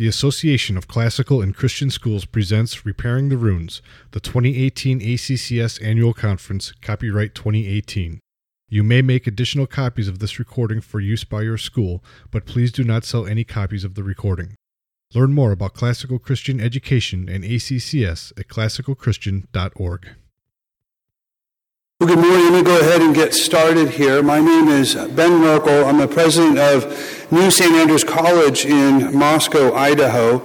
The Association of Classical and Christian Schools presents Repairing the Runes, the 2018 ACCS Annual Conference, copyright 2018. You may make additional copies of this recording for use by your school, but please do not sell any copies of the recording. Learn more about classical Christian education and ACCS at classicalchristian.org. Well, good morning. Let me go ahead and get started here. My name is Ben Merkel. I'm the president of New St. Andrews College in Moscow, Idaho.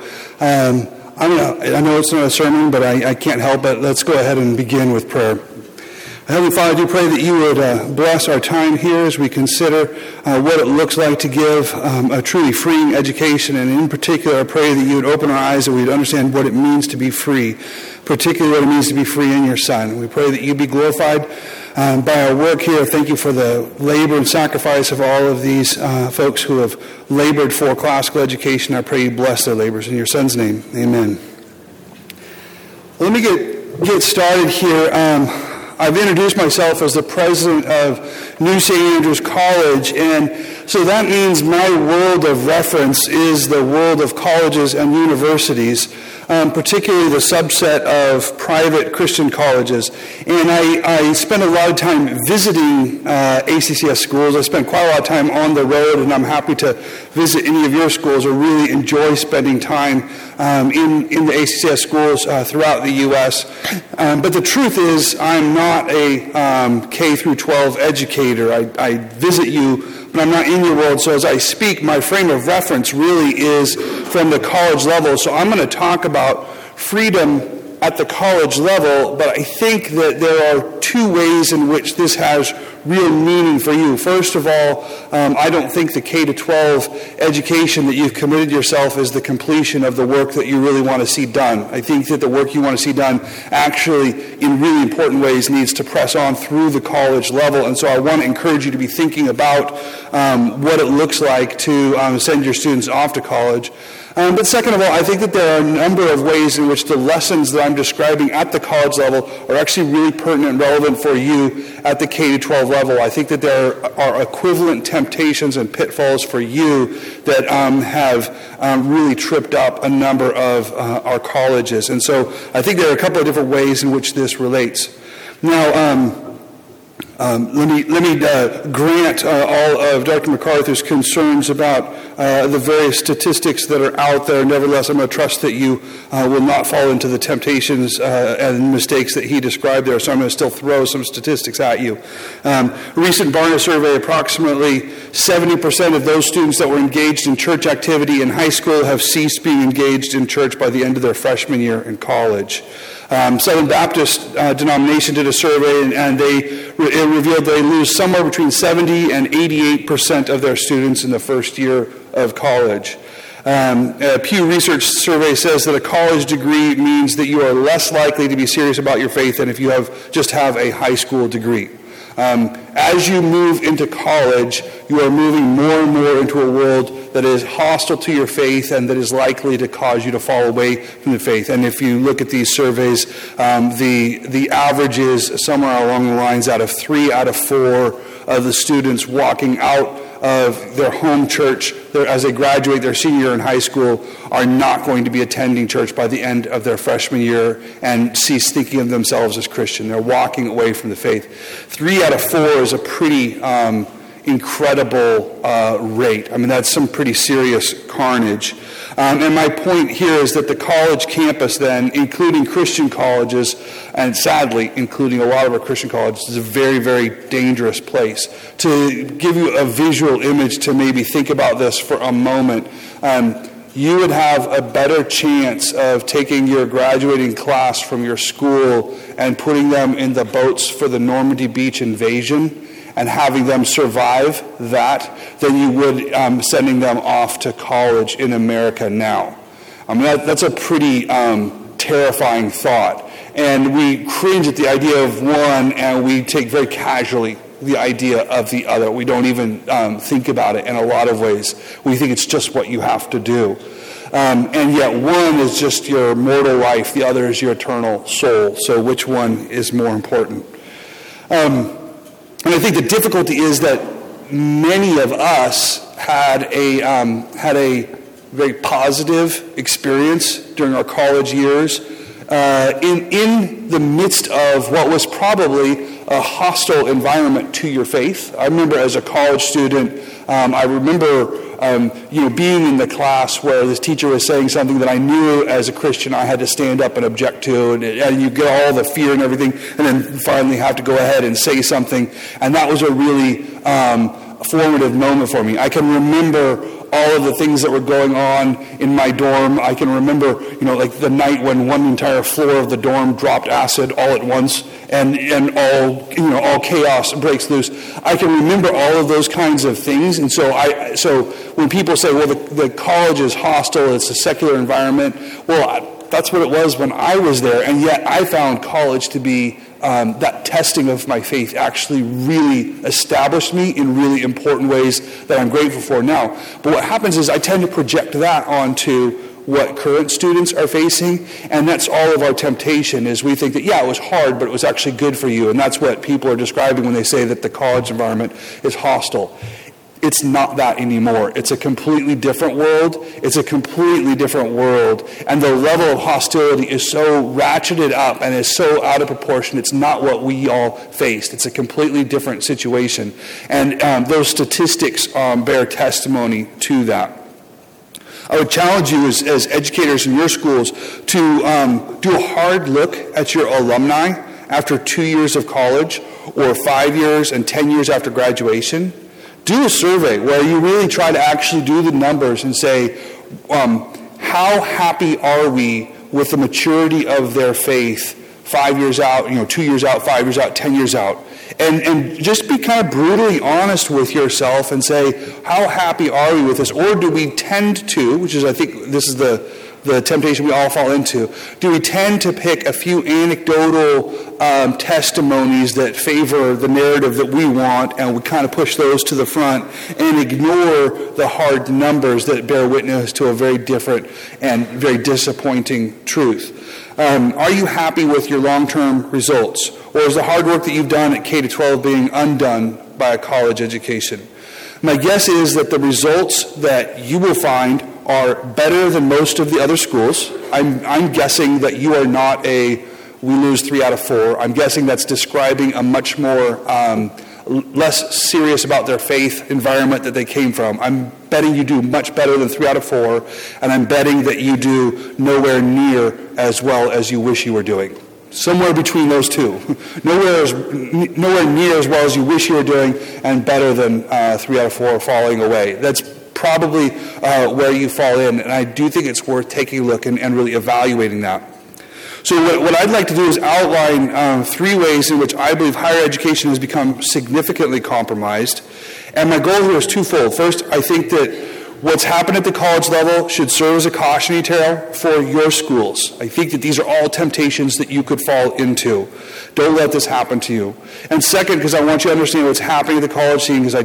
I know it's not a sermon, but I can't help it. Let's go ahead and begin with prayer. Heavenly Father, I do pray that you would bless our time here as we consider what it looks like to give a truly freeing education. And in particular, I pray that you would open our eyes, that we'd understand what it means to be free, particularly what it means to be free in your Son. We pray that you be glorified by our work here. Thank you for the labor and sacrifice of all of these folks who have labored for classical education. I pray you bless their labors. In your Son's name, amen. Let me get started here. I've introduced myself as the president of New St. Andrews College, and so that means my world of reference is the world of colleges and universities, particularly the subset of private Christian colleges. And I spend a lot of time visiting ACCS schools. I spend quite a lot of time on the road, and I'm happy to visit any of your schools or really enjoy spending time in the ACCS schools throughout the U.S. But the truth is, I'm not a K through 12 educator. I visit you, but I'm not in your world. So as I speak, my frame of reference really is from the college level. So I'm going to talk about freedom at the college level, but I think that there are two ways in which this has real meaning for you. First of all, I don't think the K-12 education that you've committed yourself is the completion of the work that you really want to see done. I think that the work you want to see done actually, in really important ways, needs to press on through the college level. And so I want to encourage you to be thinking about what it looks like to send your students off to college. But second of all, I think that there are a number of ways in which the lessons that I'm describing at the college level are actually really pertinent and relevant for you at the K-12 level. I think that there are equivalent temptations and pitfalls for you that have really tripped up a number of our colleges. And so I think there are a couple of different ways in which this relates. Now, let me grant all of Dr. MacArthur's concerns about the various statistics that are out there. Nevertheless, I'm going to trust that you will not fall into the temptations and mistakes that he described there, so I'm going to still throw some statistics at you. A recent Barna survey, approximately 70% of those students that were engaged in church activity in high school have ceased being engaged in church by the end of their freshman year in college. Southern Baptist denomination did a survey, and it revealed they lose somewhere between 70 and 88% of their students in the first year of college. A Pew Research survey says that a college degree means that you are less likely to be serious about your faith than if you just have a high school degree. As you move into college, you are moving more and more into a world that is hostile to your faith and that is likely to cause you to fall away from the faith. And if you look at these surveys, the average is somewhere along the lines out of 3 out of 4 of the students walking out of their home church as they graduate their senior year in high school are not going to be attending church by the end of their freshman year and cease thinking of themselves as Christian. They're walking away from the faith. 3 out of 4 is a pretty incredible rate. I mean, that's some pretty serious carnage. And my point here is that the college campus then, including Christian colleges, and sadly, including a lot of our Christian colleges, is a very, very dangerous place. To give you a visual image to maybe think about this for a moment, you would have a better chance of taking your graduating class from your school and putting them in the boats for the Normandy Beach invasion and having them survive that than you would sending them off to college in America now. I mean, that's a pretty terrifying thought. And we cringe at the idea of one, and we take very casually the idea of the other. We don't even think about it in a lot of ways. We think it's just what you have to do. And yet one is just your mortal life, the other is your eternal soul. So which one is more important? And I think the difficulty is that many of us had a very positive experience during our college years in the midst of what was probably a hostile environment to your faith. I remember as a college student, I remember being in the class where this teacher was saying something that I knew as a Christian I had to stand up and object to, and you get all the fear and everything, and then finally have to go ahead and say something, and that was a really formative moment for me. I can remember all of the things that were going on in my dorm. I can remember, like the night when one entire floor of the dorm dropped acid all at once, and all chaos breaks loose. I can remember all of those kinds of things, and so when people say, well, the college is hostile, it's a secular environment, well, that's what it was when I was there, and yet I found college to be that testing of my faith actually really established me in really important ways that I'm grateful for now. But what happens is I tend to project that onto what current students are facing, and that's all of our temptation is we think that, yeah, it was hard, but it was actually good for you, and that's what people are describing when they say that the college environment is hostile. It's not that anymore. It's a completely different world. It's a completely different world. And the level of hostility is so ratcheted up and is so out of proportion. It's not what we all faced. It's a completely different situation. And those statistics bear testimony to that. I would challenge you as educators in your schools to do a hard look at your alumni after 2 years of college or 5 years and 10 years after graduation. Do a survey where you really try to actually do the numbers and say, how happy are we with the maturity of their faith 5 years out, 2 years out, 5 years out, 10 years out. And just be kind of brutally honest with yourself and say, how happy are we with this? Or do we tend to, which is I think this is the temptation we all fall into, do we tend to pick a few anecdotal testimonies that favor the narrative that we want, and we kind of push those to the front and ignore the hard numbers that bear witness to a very different and very disappointing truth? Are you happy with your long-term results? Or is the hard work that you've done at K-12 being undone by a college education? My guess is that the results that you will find are better than most of the other schools. I'm guessing that you are not we lose 3 out of 4. I'm guessing that's describing a much more less serious about their faith environment that they came from. I'm betting you do much better than 3 out of 4, and I'm betting that you do nowhere near as well as you wish you were doing. Somewhere between those two. Nowhere near as well as you wish you were doing, and better than 3 out of 4 falling away. That's probably where you fall in, and I do think it's worth taking a look and really evaluating that. So what I'd like to do is outline 3 ways in which I believe higher education has become significantly compromised. And my goal here is twofold. First, I think that what's happened at the college level should serve as a cautionary tale for your schools. I think that these are all temptations that you could fall into. Don't let this happen to you. And second, because I want you to understand what's happening at the college scene, because I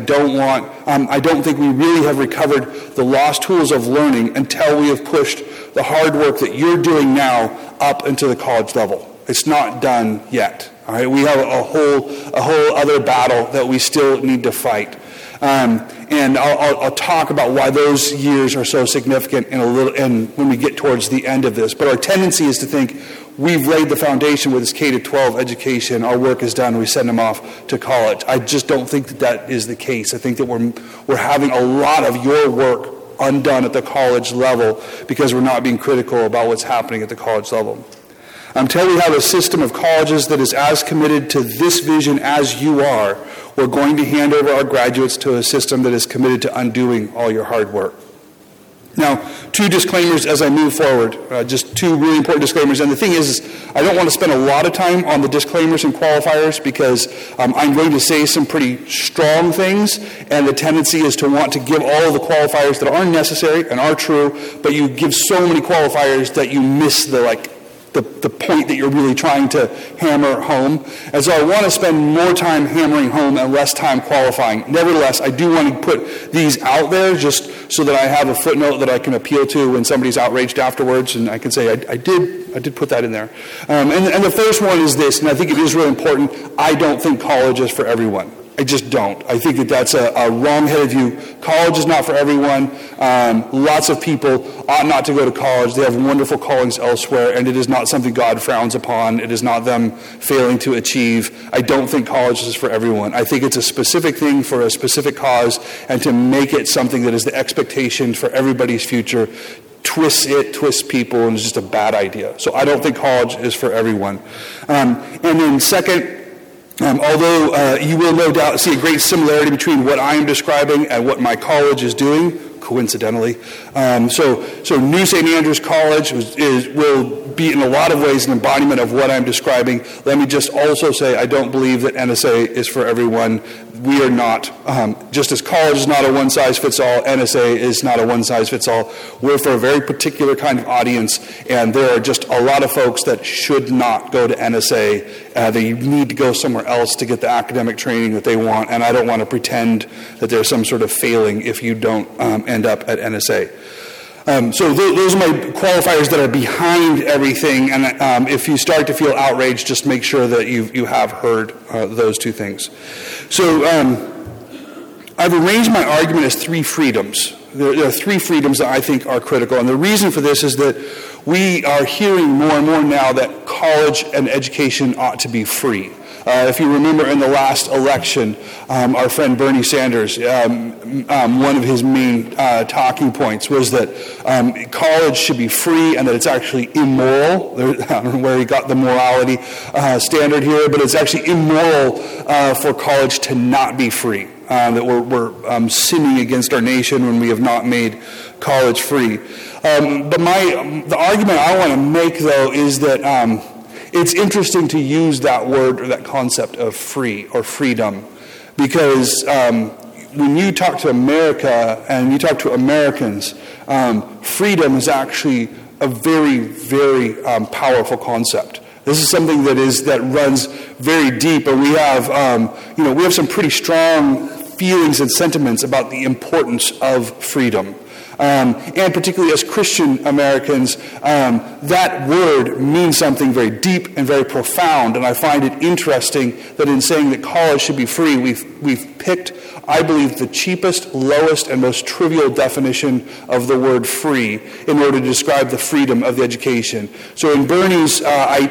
don't think we really have recovered the lost tools of learning until we have pushed the hard work that you're doing now up into the college level. It's not done yet. All right, we have a whole other battle that we still need to fight. And I'll talk about why those years are so significant and when we get towards the end of this. But our tendency is to think we've laid the foundation with this K-12 education, our work is done, we send them off to college. I just don't think that is the case. I think that we're having a lot of your work undone at the college level because we're not being critical about what's happening at the college level. Until we have a system of colleges that is as committed to this vision as you are, we're going to hand over our graduates to a system that is committed to undoing all your hard work. Now, 2 disclaimers as I move forward, just 2 really important disclaimers. And the thing is I don't want to spend a lot of time on the disclaimers and qualifiers because I'm going to say some pretty strong things, and the tendency is to want to give all of the qualifiers that are necessary and are true, but you give so many qualifiers that you miss the point that you're really trying to hammer home. And so I want to spend more time hammering home and less time qualifying. Nevertheless, I do want to put these out there just so that I have a footnote that I can appeal to when somebody's outraged afterwards, and I can say, I did put that in there. And the first one is this, and I think it is really important. I don't think college is for everyone. I just don't. I think that that's a wrong-headed view. College is not for everyone. Lots of people ought not to go to college. They have wonderful callings elsewhere, and it is not something God frowns upon. It is not them failing to achieve. I don't think college is for everyone. I think it's a specific thing for a specific cause, and to make it something that is the expectation for everybody's future twists people, and is just a bad idea. So I don't think college is for everyone. And then second, although you will no doubt see a great similarity between what I am describing and what my college is doing, coincidentally. So New St. Andrews College will be in a lot of ways an embodiment of what I'm describing. Let me just also say I don't believe that NSA is for everyone. We are not, just as college is not a one-size-fits-all, NSA is not a one-size-fits-all. We're for a very particular kind of audience, and there are just a lot of folks that should not go to NSA. They need to go somewhere else to get the academic training that they want, and I don't want to pretend that there's some sort of failing if you don't end up at NSA. So those are my qualifiers that are behind everything, and if you start to feel outraged, just make sure that you have heard those two things. So I've arranged my argument as three freedoms. There are three freedoms that I think are critical, and the reason for this is that we are hearing more and more now that college and education ought to be free. If you remember in the last election, our friend Bernie Sanders, one of his main talking points was that college should be free and that it's actually immoral. I don't know where he got the morality standard here, but it's actually immoral for college to not be free. That we're sinning against our nation when we have not made college free. But the argument I want to make, though, is that it's interesting to use that word or that concept of free or freedom, because when you talk to America and you talk to Americans, freedom is actually a very, very powerful concept. This is something that runs very deep, and we have some pretty strong feelings and sentiments about the importance of freedom. And particularly as Christian Americans, that word means something very deep and very profound, and I find it interesting that in saying that college should be free, we've picked, I believe, the cheapest, lowest, and most trivial definition of the word free in order to describe the freedom of the education. So in Bernie's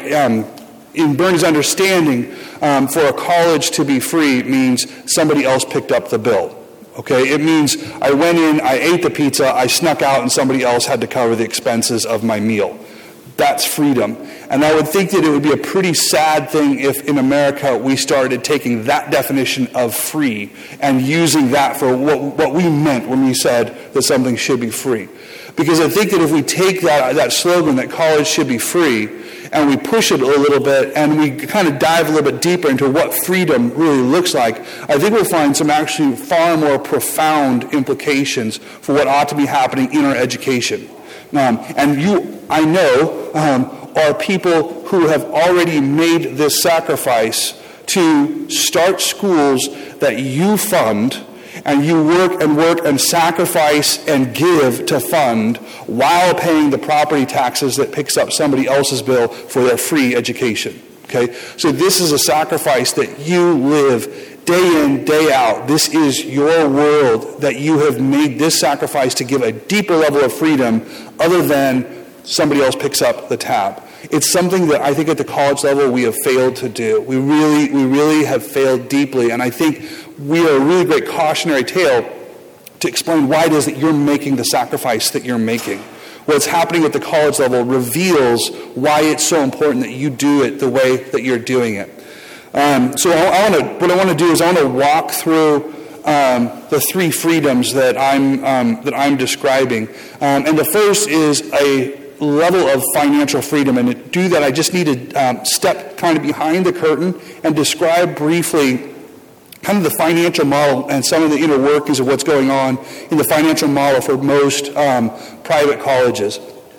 understanding, for a college to be free means somebody else picked up the bill. Okay, it means I went in, I ate the pizza, I snuck out, and somebody else had to cover the expenses of my meal. That's freedom. And I would think that it would be a pretty sad thing if in America we started taking that definition of free and using that for what we meant when we said that something should be free. Because I think that if we take that slogan that college should be free and we push it a little bit and we kind of dive a little bit deeper into what freedom really looks like, I think we'll find some actually far more profound implications for what ought to be happening in our education. And you, I know, are people who have already made this sacrifice to start schools that you fund, and you work and sacrifice and give to fund while paying the property taxes that picks up somebody else's bill for their free education. Okay? So this is a sacrifice that you live day in, day out. This is your world that you have made this sacrifice to give a deeper level of freedom other than somebody else picks up the tab. It's something that I think at the college level we have failed to do. We really have failed deeply, and I think we are a really great cautionary tale to explain why it is that you're making the sacrifice that you're making. What's happening at the college level reveals why it's so important that you do it the way that you're doing it. So what I want to do is I want to walk through the three freedoms that I'm describing, and the first is a level of financial freedom. And to do that, I just need to step kind of behind the curtain and describe briefly kind of the financial model and some of the inner workings of what's going on in the financial model for most private colleges.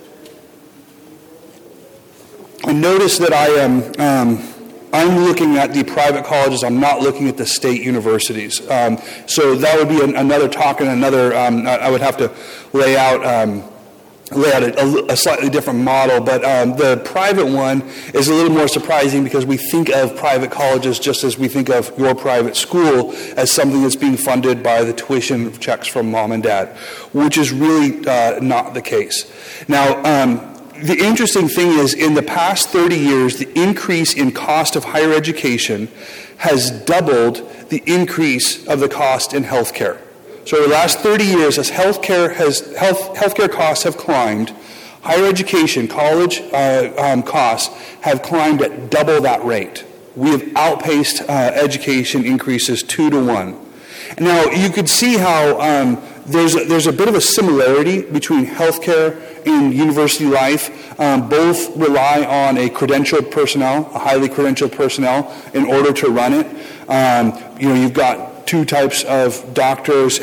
And notice that I'm looking at the private colleges. I'm not looking at the state universities. So that would be another talk and another. I would have to lay out lay out a slightly different model, but the private one is a little more surprising because we think of private colleges just as we think of your private school as something that's being funded by the tuition checks from mom and dad, which is really not the case. Now, the interesting thing is, in the past 30 years, the increase in cost of higher education has doubled the increase of the cost in healthcare. So over the last 30 years, as healthcare costs have climbed, higher education, college costs have climbed at double that rate. We have outpaced education increases 2 to 1. Now, you could see how there's a bit of a similarity between healthcare and university life. Both rely on a credentialed personnel, a highly credentialed personnel, in order to run it. You've got two types of doctors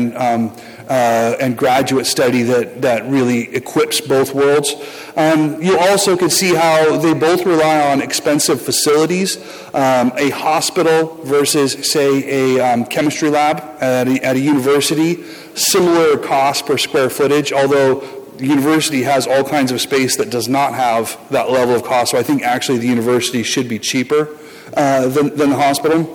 and graduate study that really equips both worlds. You also could see how they both rely on expensive facilities. A hospital versus, say, a chemistry lab at a university, similar cost per square footage, although the university has all kinds of space that does not have that level of cost. So I think actually the university should be cheaper than the hospital.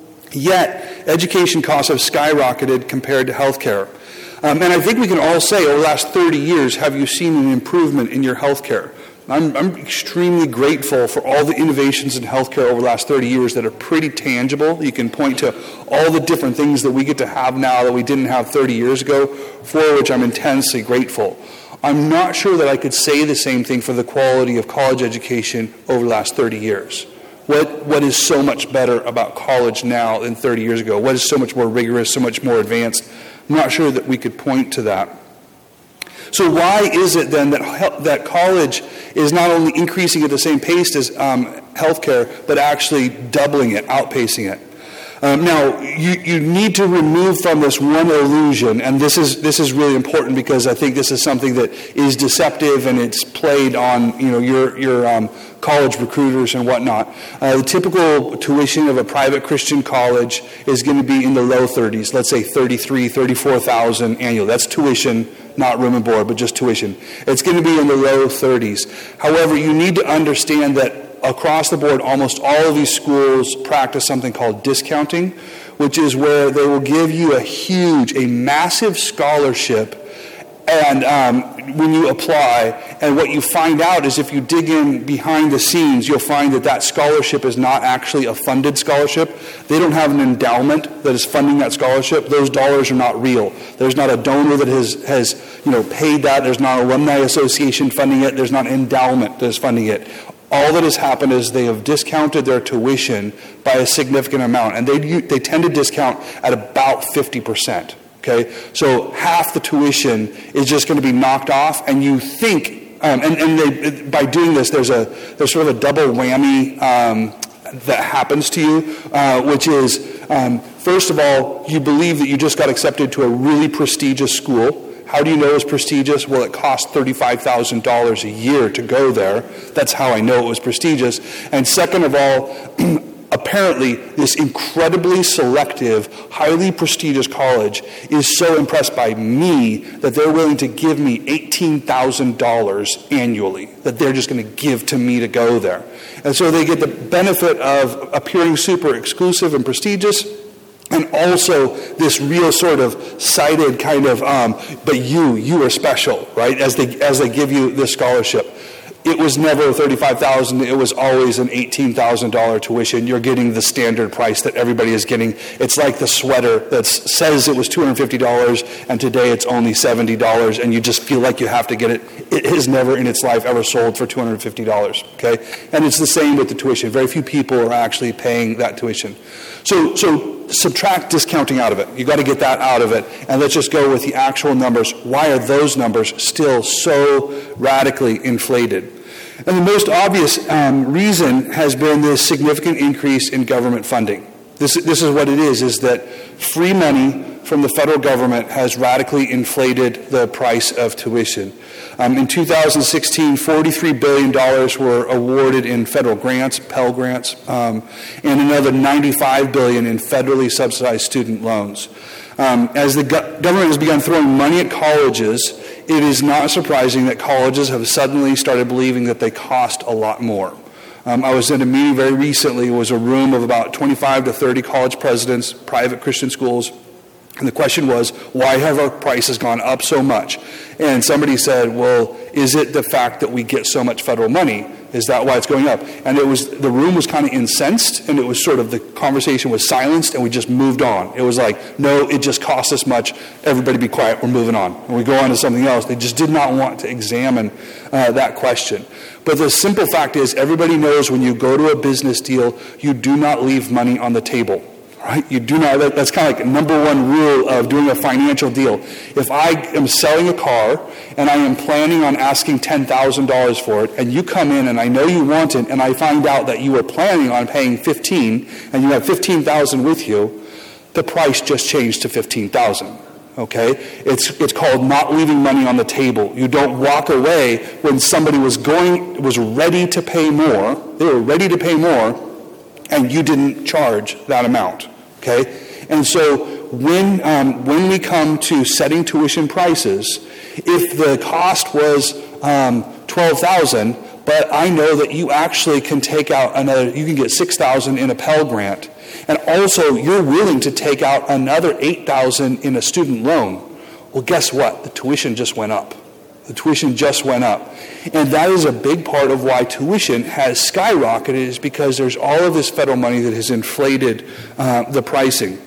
Yet, education costs have skyrocketed compared to healthcare. And I think we can all say, over the last 30 years, have you seen an improvement in your healthcare? I'm extremely grateful for all the innovations in healthcare over the last 30 years that are pretty tangible. You can point to all the different things that we get to have now that we didn't have 30 years ago, for which I'm intensely grateful. I'm not sure that I could say the same thing for the quality of college education over the last 30 years. What is so much better about college now than 30 years ago? What is so much more rigorous, so much more advanced? I'm not sure that we could point to that. So why is it then that college is not only increasing at the same pace as healthcare, but actually doubling it, outpacing it? Now, you need to remove from this one illusion, and this is really important because I think this is something that is deceptive and it's played on your college recruiters and whatnot. The typical tuition of a private Christian college is going to be in the low 30s, let's say $33,000, $34,000 annual. That's tuition, not room and board, but just tuition. It's going to be in the low 30s. However, you need to understand that across the board, almost all of these schools practice something called discounting, which is where they will give you a massive scholarship, and when you apply, and what you find out is if you dig in behind the scenes, you'll find that scholarship is not actually a funded scholarship. They don't have an endowment that is funding that scholarship. Those dollars are not real. There's not a donor that has paid that. There's not an alumni association funding it. There's not an endowment that is funding it. All that has happened is they have discounted their tuition by a significant amount, and they tend to discount at about 50%. Okay, so half the tuition is just going to be knocked off, and you think, by doing this, there's sort of a double whammy that happens to you, which is, first of all, you believe that you just got accepted to a really prestigious school. How do you know it's prestigious? Well, it cost $35,000 a year to go there. That's how I know it was prestigious. And second of all, apparently this incredibly selective, highly prestigious college is so impressed by me that they're willing to give me $18,000 annually, that they're just going to give to me to go there. And so they get the benefit of appearing super exclusive and prestigious, and also this real sort of cited kind of, but you are special, right? As they give you this scholarship. It was never $35,000. It was always an $18,000 tuition. You're getting the standard price that everybody is getting. It's like the sweater that says it was $250 and today it's only $70, and you just feel like you have to get it. It has never in its life ever sold for $250. Okay, and it's the same with the tuition. Very few people are actually paying that tuition. So subtract discounting out of it. You got to get that out of it, and let's just go with the actual numbers. Why are those numbers still so radically inflated? And the most obvious reason has been this significant increase in government funding. This is what it is that free money from the federal government has radically inflated the price of tuition. In 2016, $43 billion were awarded in federal grants, Pell Grants, and another $95 billion in federally subsidized student loans. As the government has begun throwing money at colleges, it is not surprising that colleges have suddenly started believing that they cost a lot more. I was at a meeting very recently. It was a room of about 25 to 30 college presidents, private Christian schools, and the question was, why have our prices gone up so much? And somebody said, well, is it the fact that we get so much federal money? Is that why it's going up? And the room was kind of incensed, and it was sort of, the conversation was silenced, and we just moved on. It was like, no, it just costs us much. Everybody be quiet, we're moving on. And we go on to something else. They just did not want to examine that question. But the simple fact is, everybody knows when you go to a business deal, you do not leave money on the table. Right? You do not. That's kind of like number one rule of doing a financial deal. If I am selling a car and I am planning on asking $10,000 for it, and you come in and I know you want it, and I find out that you are planning on paying $15,000 and you have $15,000 with you, the price just changed to $15,000. Okay? It's called not leaving money on the table. You don't walk away when somebody was ready to pay more. They were ready to pay more, and you didn't charge that amount. Okay? And so when we come to setting tuition prices, if the cost was $12,000, but I know that you actually can take out you can get $6,000 in a Pell Grant, and also you're willing to take out another $8,000 in a student loan, well, guess what? The tuition just went up. The tuition just went up. And that is a big part of why tuition has skyrocketed, is because there's all of this federal money that has inflated the pricing.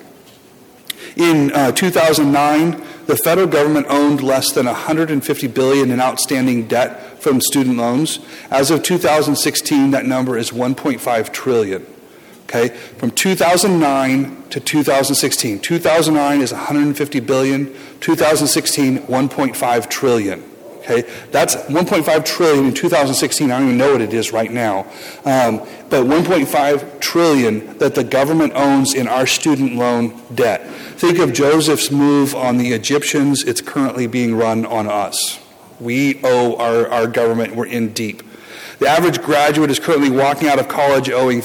In 2009, the federal government owned less than $150 billion in outstanding debt from student loans. As of 2016, that number is $1.5 trillion. Okay? From 2009 to 2016. 2009 is $150 billion. 2016, $1.5 trillion. Okay, that's $1.5 trillion in 2016. I don't even know what it is right now. But $1.5 trillion that the government owns in our student loan debt. Think of Joseph's move on the Egyptians. It's currently being run on us. We owe our government. We're in deep. The average graduate is currently walking out of college owing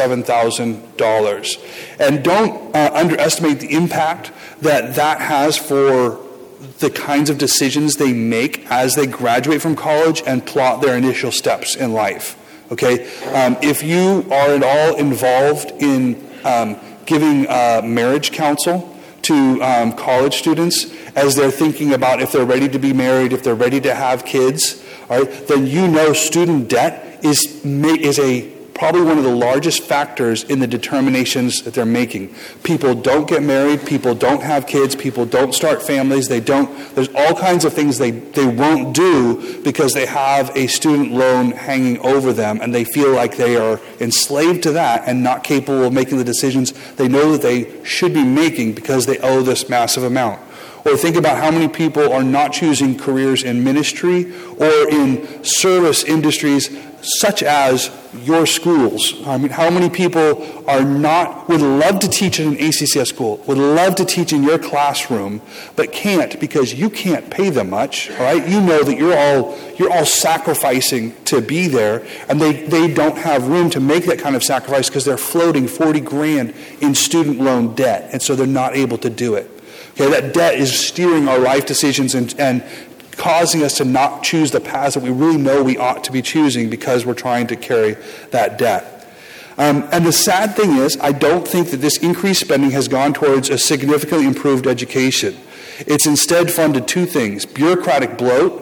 $37,000. And don't underestimate the impact that has for the kinds of decisions they make as they graduate from college and plot their initial steps in life. Okay? If you are at all involved in giving marriage counsel to college students as they're thinking about if they're ready to be married, if they're ready to have kids, all right, then you know student debt is probably one of the largest factors in the determinations that they're making. People don't get married, people don't have kids, people don't start families, there's all kinds of things they won't do because they have a student loan hanging over them, and they feel like they are enslaved to that and not capable of making the decisions they know that they should be making because they owe this massive amount. Or think about how many people are not choosing careers in ministry or in service industries such as your schools. I mean, how many people would love to teach in an ACCS school, would love to teach in your classroom, but can't because you can't pay them much, all right? You know that you're all sacrificing to be there, and they don't have room to make that kind of sacrifice because they're floating $40,000 in student loan debt, and so they're not able to do it. Okay, that debt is steering our life decisions and causing us to not choose the paths that we really know we ought to be choosing because we're trying to carry that debt. And the sad thing is, I don't think that this increased spending has gone towards a significantly improved education. It's instead funded two things: bureaucratic bloat,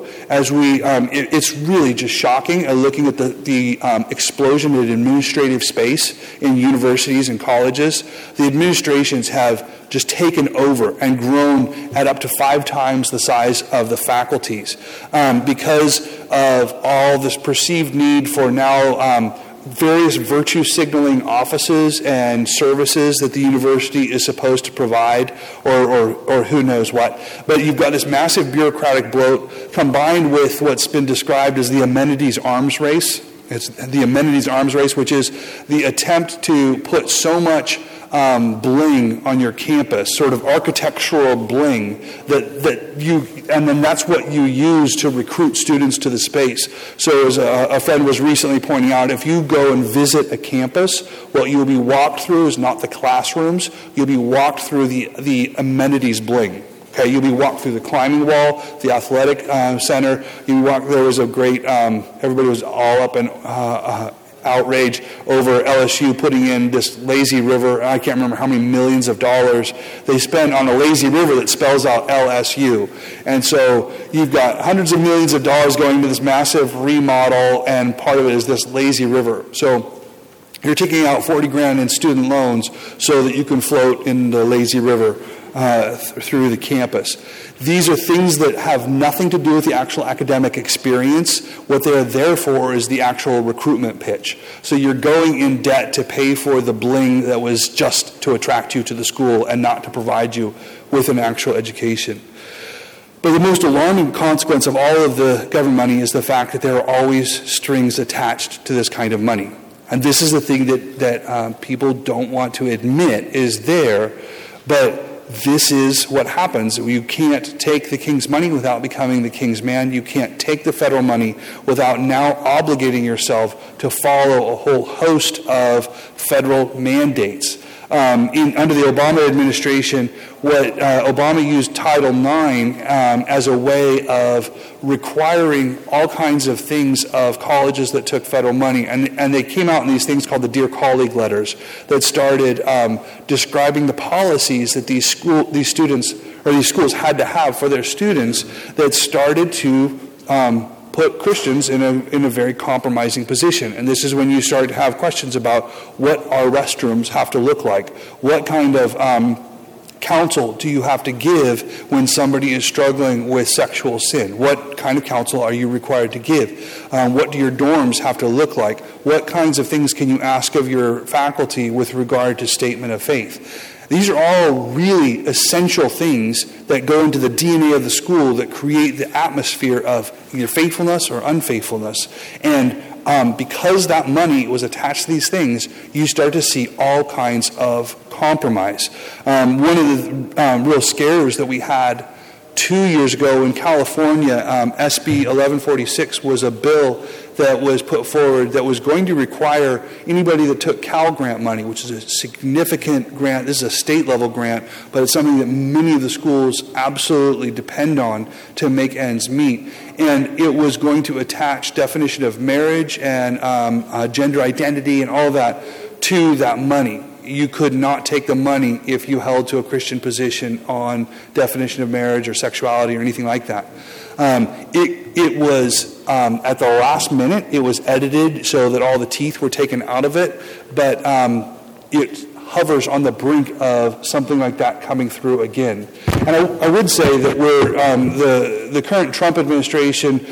it's really just shocking looking at the explosion in administrative space in universities and colleges. The administrations have just taken over and grown at up to 5 times the size of the faculties because of all this perceived need for now various virtue signaling offices and services that the university is supposed to provide, or who knows what. But you've got this massive bureaucratic bloat combined with what's been described as the amenities arms race. It's the amenities arms race, which is the attempt to put so much bling on your campus, sort of architectural bling, and then that's what you use to recruit students to the space. So as a friend was recently pointing out, if you go and visit a campus, what you'll be walked through is not the classrooms, you'll be walked through the amenities bling. Okay, you'll be walked through the climbing wall, the athletic center. There was a great, everybody was all up in outrage over LSU putting in this lazy river. I can't remember how many millions of dollars they spent on a lazy river that spells out LSU. And so you've got hundreds of millions of dollars going into this massive remodel, and part of it is this lazy river. So you're taking out $40,000 in student loans so that you can float in the lazy river through the campus. These are things that have nothing to do with the actual academic experience. What they're there for is the actual recruitment pitch. So you're going in debt to pay for the bling that was just to attract you to the school and not to provide you with an actual education. But the most alarming consequence of all of the government money is the fact that there are always strings attached to this kind of money. And this is the thing that people don't want to admit is there, but this is what happens. You can't take the king's money without becoming the king's man. You can't take the federal money without now obligating yourself to follow a whole host of federal mandates. Under the Obama administration, Obama used Title IX as a way of requiring all kinds of things of colleges that took federal money. And they came out in these things called the Dear Colleague letters that started describing the policies that these schools had to have for their students, that started to put Christians in a very compromising position. And this is when you start to have questions about what our restrooms have to look like. What kind of counsel do you have to give when somebody is struggling with sexual sin? What kind of counsel are you required to give? What do your dorms have to look like? What kinds of things can you ask of your faculty with regard to statement of faith? These are all really essential things that go into the DNA of the school that create the atmosphere of either faithfulness or unfaithfulness. And because that money was attached to these things, you start to see all kinds of compromise. One of the real scares that we had 2 years ago in California, SB 1146 was a bill that was put forward that was going to require anybody that took Cal Grant money, which is a significant grant. This is a state-level grant, but it's something that many of the schools absolutely depend on to make ends meet. And it was going to attach definition of marriage and gender identity and all of that to that money. You could not take the money if you held to a Christian position on definition of marriage or sexuality or anything like that. It was, at the last minute, it was edited so that all the teeth were taken out of it, but it hovers on the brink of something like that coming through again. And I would say that the current Trump administration,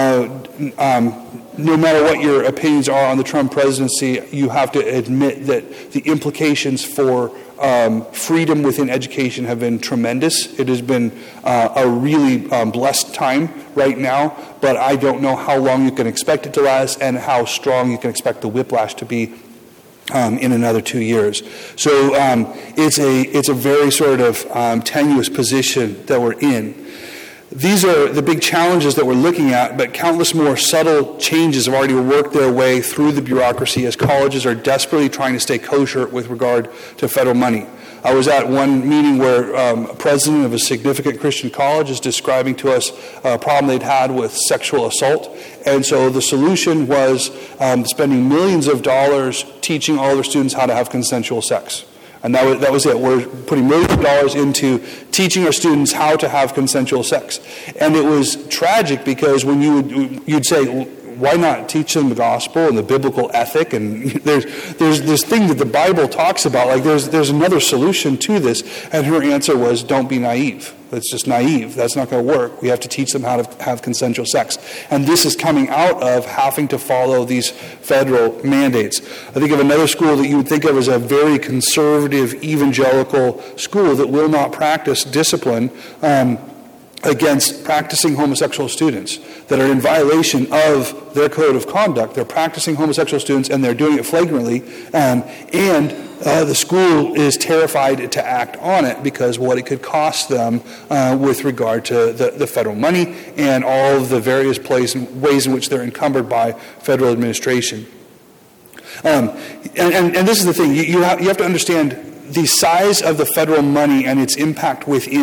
no matter what your opinions are on the Trump presidency, you have to admit that the implications for freedom within education have been tremendous. It has been a really blessed time right now, but I don't know how long you can expect it to last and how strong you can expect the whiplash to be in another 2 years. So it's a very sort of tenuous position that we're in. These are the big challenges that we're looking at, but countless more subtle changes have already worked their way through the bureaucracy as colleges are desperately trying to stay kosher with regard to federal money. I was at one meeting where a president of a significant Christian college is describing to us a problem they'd had with sexual assault. And so the solution was spending millions of dollars teaching all their students how to have consensual sex. And that was it. We're putting millions of dollars into teaching our students how to have consensual sex. And it was tragic because when you'd say, why not teach them the gospel and the biblical ethic? And there's this thing that the Bible talks about, like there's another solution to this. And her answer was, don't be naive. That's just naive. That's not going to work. We have to teach them how to have consensual sex. And this is coming out of having to follow these federal mandates. I think of another school that you would think of as a very conservative evangelical school that will not practice discipline against practicing homosexual students that are in violation of their code of conduct. They're practicing homosexual students and they're doing it flagrantly. The school is terrified to act on it because what it could cost them with regard to the federal money and all of the various ways in which they're encumbered by federal administration. And this is the thing. You have to understand the size of the federal money and its impact within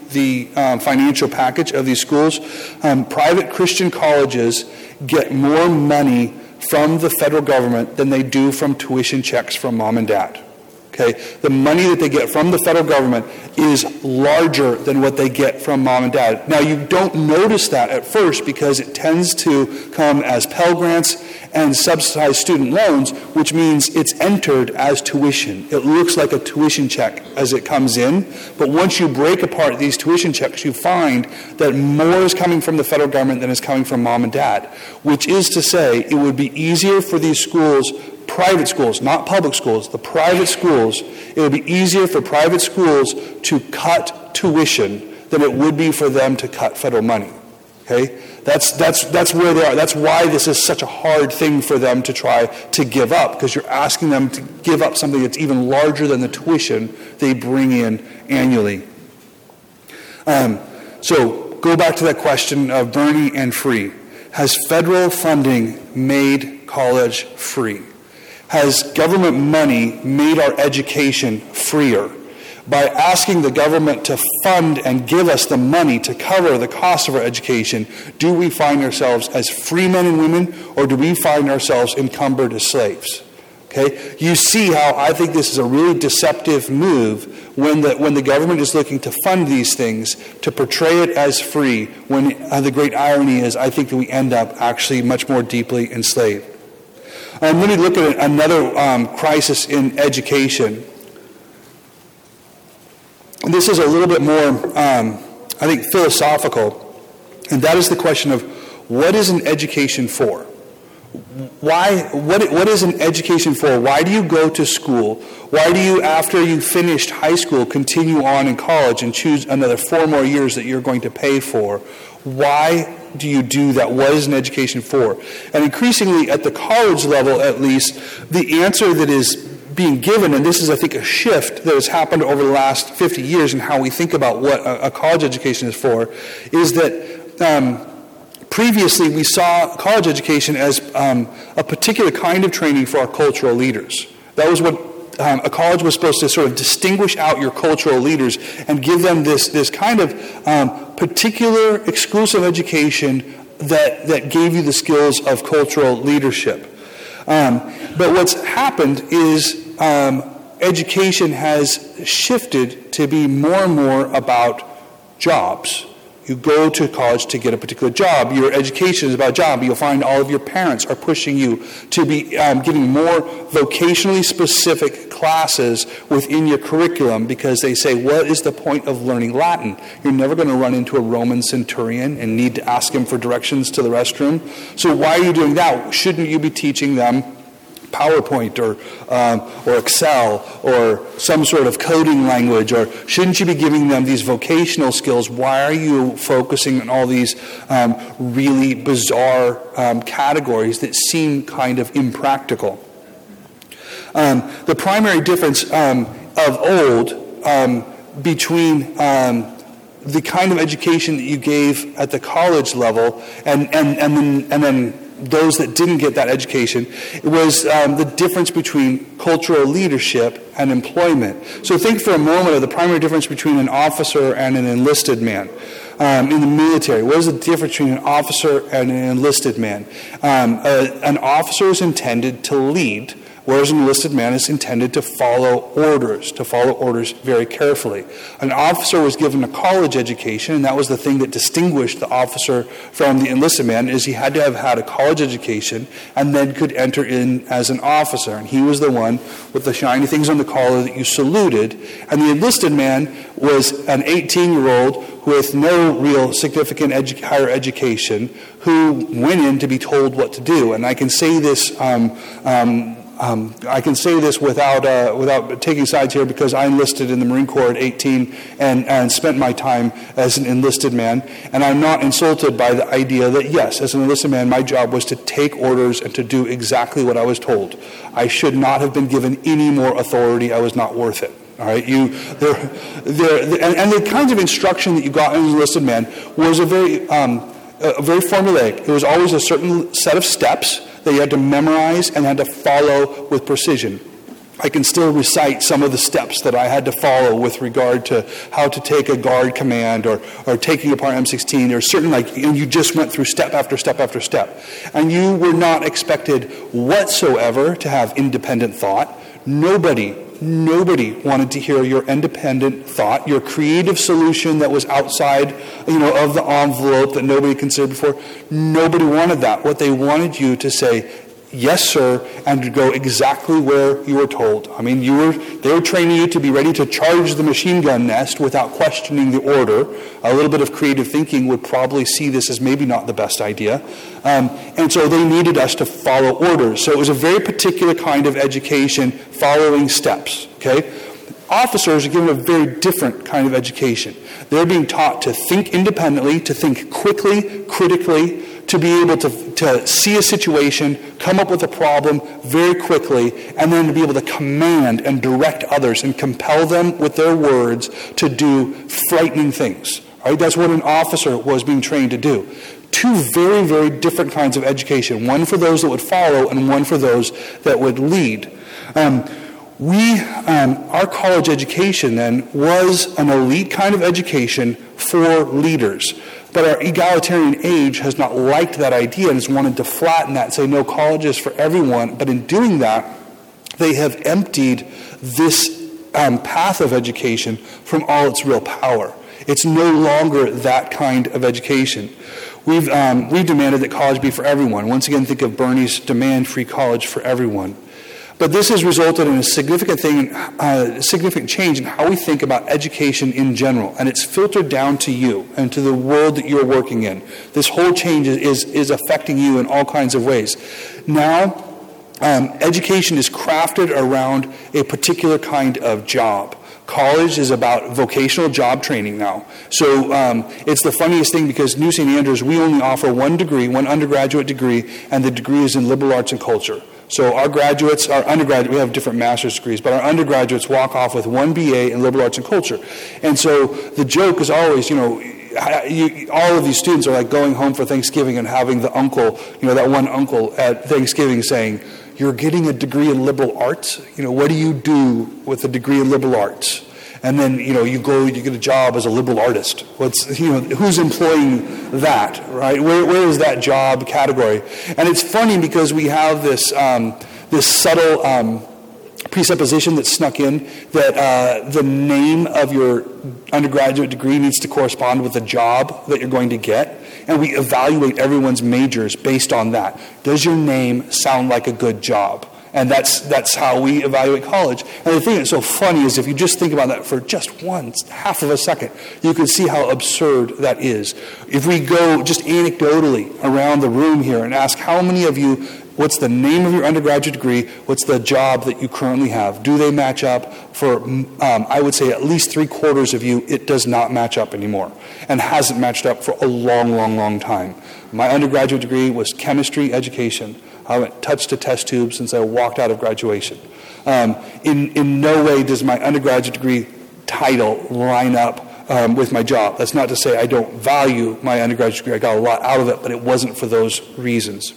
the financial package of these schools, private Christian colleges get more money from the federal government than they do from tuition checks from mom and dad. Okay, the money that they get from the federal government is larger than what they get from mom and dad. Now, you don't notice that at first because it tends to come as Pell Grants and subsidized student loans, which means it's entered as tuition. It looks like a tuition check as it comes in, but once you break apart these tuition checks, you find that more is coming from the federal government than is coming from mom and dad, which is to say it would be easier for these schools, private schools, not public schools, the private schools, it would be easier for private schools to cut tuition than it would be for them to cut federal money. Okay? That's where they are. That's why this is such a hard thing for them to try to give up, because you're asking them to give up something that's even larger than the tuition they bring in annually. So go back to that question of Bernie and free. Has federal funding made college free? Has government money made our education freer? By asking the government to fund and give us the money to cover the cost of our education, do we find ourselves as free men and women, or do we find ourselves encumbered as slaves? Okay, you see how I think this is a really deceptive move when the government is looking to fund these things, to portray it as free, when the great irony is I think that we end up actually much more deeply enslaved. Let me look at another crisis in education. And this is a little bit more, I think, philosophical, and that is the question of what is an education for? What is an education for? Why do you go to school? Why do you, after you finished high school, continue on in college and choose another 4 more years that you're going to pay for? Why do you do that? What is an education for? And increasingly, at the college level at least, the answer that is being given, and this is, I think, a shift that has happened over the last 50 years in how we think about what a college education is for, is that previously we saw college education as a particular kind of training for our cultural leaders. That was what a college was supposed to sort of distinguish out your cultural leaders and give them this kind of particular exclusive education that gave you the skills of cultural leadership. But what's happened is education has shifted to be more and more about jobs. You go to college to get a particular job. Your education is about a job. You'll find all of your parents are pushing you to be giving more vocationally specific classes within your curriculum because they say, what is the point of learning Latin? You're never going to run into a Roman centurion and need to ask him for directions to the restroom. So why are you doing that? Shouldn't you be teaching them PowerPoint or Excel or some sort of coding language? Or shouldn't you be giving them these vocational skills? Why are you focusing on all these really bizarre categories that seem kind of impractical? The primary difference of old between the kind of education that you gave at the college level and then those that didn't get that education, it was the difference between cultural leadership and employment. So think for a moment of the primary difference between an officer and an enlisted man. In the military, what is the difference between an officer and an enlisted man? An officer is intended to lead, whereas an enlisted man is intended to follow orders very carefully. An officer was given a college education, and that was the thing that distinguished the officer from the enlisted man, is he had to have had a college education and then could enter in as an officer. And he was the one with the shiny things on the collar that you saluted. And the enlisted man was an 18-year-old with no real significant higher education who went in to be told what to do. And I can say this without taking sides here, because I enlisted in the Marine Corps at 18 and spent my time as an enlisted man. And I'm not insulted by the idea that, yes, as an enlisted man, my job was to take orders and to do exactly what I was told. I should not have been given any more authority. I was not worth it. All right, and the kinds of instruction that you got as an enlisted man was a very formulaic. It was always a certain set of steps that you had to memorize and had to follow with precision. I can still recite some of the steps that I had to follow with regard to how to take a guard command or taking apart M16. There's certain, and you just went through step after step after step. And you were not expected whatsoever to have independent thought. Nobody wanted to hear your independent thought, your creative solution that was outside, of the envelope that nobody considered before. Nobody wanted that. What they wanted you to say, yes, sir, and to go exactly where you were told. I mean, they were training you to be ready to charge the machine gun nest without questioning the order. A little bit of creative thinking would probably see this as maybe not the best idea. And so they needed us to follow orders. So it was a very particular kind of education, following steps, okay? Officers are given a very different kind of education. They're being taught to think independently, to think quickly, critically, to be able to see a situation, come up with a problem very quickly, and then to be able to command and direct others and compel them with their words to do frightening things. Right? That's what an officer was being trained to do. Two very, very different kinds of education. One for those that would follow and one for those that would lead. Our college education then was an elite kind of education for leaders. But our egalitarian age has not liked that idea and has wanted to flatten that and say, no, college is for everyone. But in doing that, they have emptied this path of education from all its real power. It's no longer that kind of education. We've demanded that college be for everyone. Once again, think of Bernie's demand, free college for everyone. But this has resulted in a significant change in how we think about education in general, and it's filtered down to you and to the world that you're working in. This whole change is affecting you in all kinds of ways. Now, education is crafted around a particular kind of job. College is about vocational job training now. So it's the funniest thing because New St. Andrews, we only offer one undergraduate degree, and the degree is in liberal arts and culture. So our undergraduates, we have different master's degrees, but our undergraduates walk off with one BA in liberal arts and culture. And so the joke is always, all of these students are like going home for Thanksgiving and having the uncle, that one uncle at Thanksgiving saying, you're getting a degree in liberal arts? What do you do with a degree in liberal arts? And then, you get a job as a liberal artist. Who's employing that, right? Where is that job category? And it's funny because we have this subtle presupposition that's snuck in that the name of your undergraduate degree needs to correspond with the job that you're going to get. And we evaluate everyone's majors based on that. Does your name sound like a good job? And that's how we evaluate college. And the thing that's so funny is if you just think about that for just half of a second, you can see how absurd that is. If we go just anecdotally around the room here and ask how many of you, what's the name of your undergraduate degree, what's the job that you currently have, do they match up? For, I would say at least 3/4 of you, it does not match up anymore and hasn't matched up for a long, long, long time. My undergraduate degree was chemistry education. I haven't touched a test tube since I walked out of graduation. In no way does my undergraduate degree title line up with my job. That's not to say I don't value my undergraduate degree. I got a lot out of it, but it wasn't for those reasons.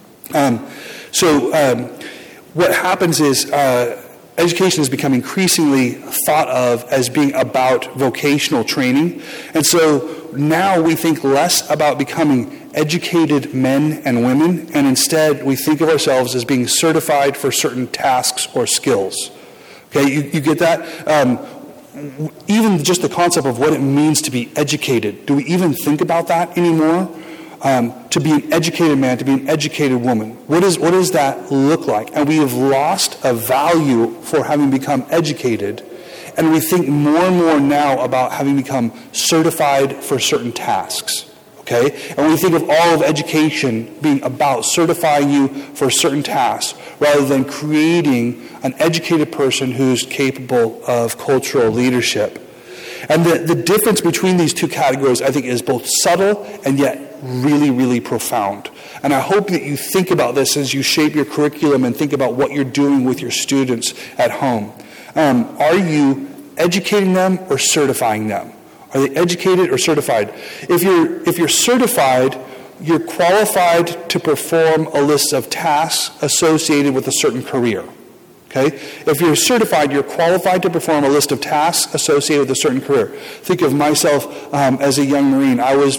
What happens is education has become increasingly thought of as being about vocational training. And so now we think less about becoming educated men and women, and instead we think of ourselves as being certified for certain tasks or skills. Okay, you get that? Even just the concept of what it means to be educated, do we even think about that anymore? To be an educated man, to be an educated woman. What does that look like? And we have lost a value for having become educated, and we think more and more now about having become certified for certain tasks. Okay? And we think of all of education being about certifying you for certain tasks rather than creating an educated person who's capable of cultural leadership. And the difference between these two categories, I think, is both subtle and yet really, really profound. And I hope that you think about this as you shape your curriculum and think about what you're doing with your students at home. Are you educating them or certifying them? Are they educated or certified? If you're certified, you're qualified to perform a list of tasks associated with a certain career. Okay? If you're certified, you're qualified to perform a list of tasks associated with a certain career. Think of myself as a young Marine. I was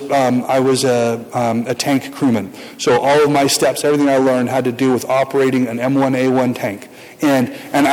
a tank crewman. So all of my steps, everything I learned had to do with operating an M1A1 tank. And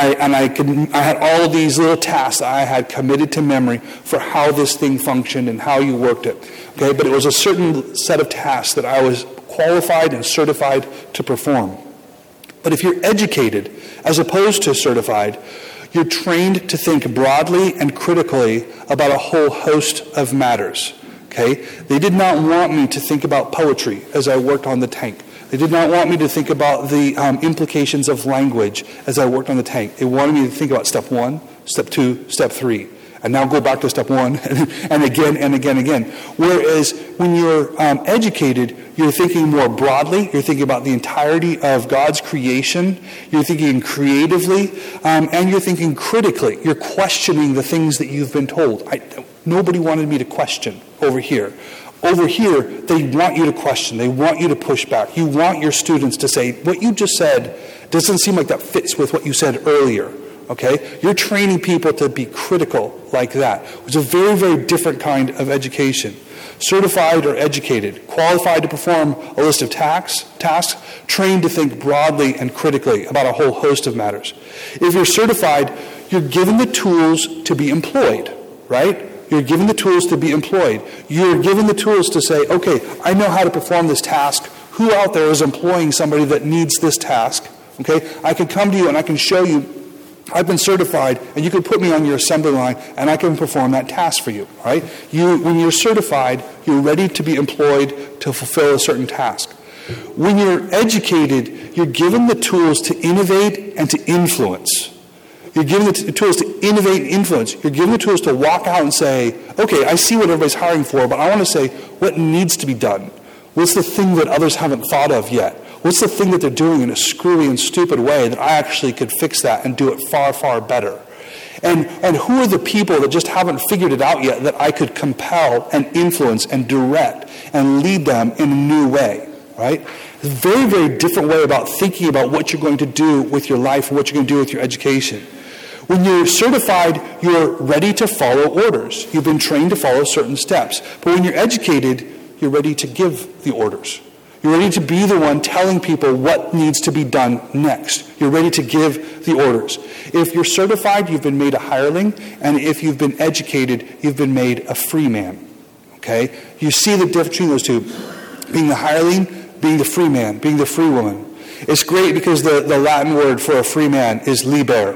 I had all of these little tasks that I had committed to memory for how this thing functioned and how you worked it. Okay? But it was a certain set of tasks that I was qualified and certified to perform. But if you're educated, as opposed to certified, you're trained to think broadly and critically about a whole host of matters. Okay? They did not want me to think about poetry as I worked on the tank. They did not want me to think about the implications of language as I worked on the tank. They wanted me to think about step 1, step 2, step 3. And now go back to step 1 and again and again and again. Whereas when you're educated, you're thinking more broadly. You're thinking about the entirety of God's creation. You're thinking creatively. And you're thinking critically. You're questioning the things that you've been told. Nobody wanted me to question over here. Over here, they want you to question. They want you to push back. You want your students to say, what you just said doesn't seem like that fits with what you said earlier. Okay? You're training people to be critical like that. It's a very, very different kind of education. Certified or educated, qualified to perform a list of tasks, trained to think broadly and critically about a whole host of matters. If you're certified, you're given the tools to be employed, right? You're given the tools to be employed. You're given the tools to say, okay, I know how to perform this task. Who out there is employing somebody that needs this task? Okay? I can come to you and I can show you I've been certified, and you can put me on your assembly line, and I can perform that task for you. Right? When you're certified, you're ready to be employed to fulfill a certain task. When you're educated, you're given the tools to innovate and to influence. You're given the tools to innovate and influence. You're given the tools to walk out and say, okay, I see what everybody's hiring for, but I want to say what needs to be done. What's the thing that others haven't thought of yet? What's the thing that they're doing in a screwy and stupid way that I actually could fix that and do it far, far better? And who are the people that just haven't figured it out yet that I could compel and influence and direct and lead them in a new way, right? It's a very, very different way about thinking about what you're going to do with your life and what you're going to do with your education. When you're certified, you're ready to follow orders. You've been trained to follow certain steps. But when you're educated, you're ready to give the orders. You're ready to be the one telling people what needs to be done next. You're ready to give the orders. If you're certified, you've been made a hireling, and if you've been educated, you've been made a free man. Okay? You see the difference between those two. Being the hireling, being the free man, being the free woman. It's great because the Latin word for a free man is liber.